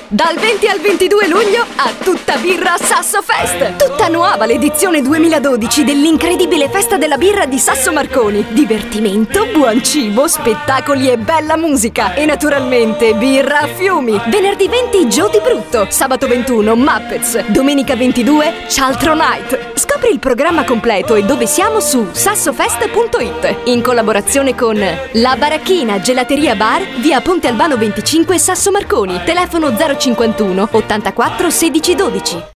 Dal 20 al 22 luglio a tutta birra Sasso Fest. Tutta nuova l'edizione 2012 dell'incredibile festa della birra di Sasso Marconi. Divertimento, buon cibo, spettacoli e bella musica. E naturalmente birra a fiumi. Venerdì 20 Joe Di Brutto. Sabato 21 Muppets. Domenica 22 Cialtro Night. Scopri il programma completo e dove siamo su sassofest.it. In collaborazione con La Baracchina Gelateria Bar, via Ponte Albano 25 Sasso Marconi. Telefono 051 84 16 12.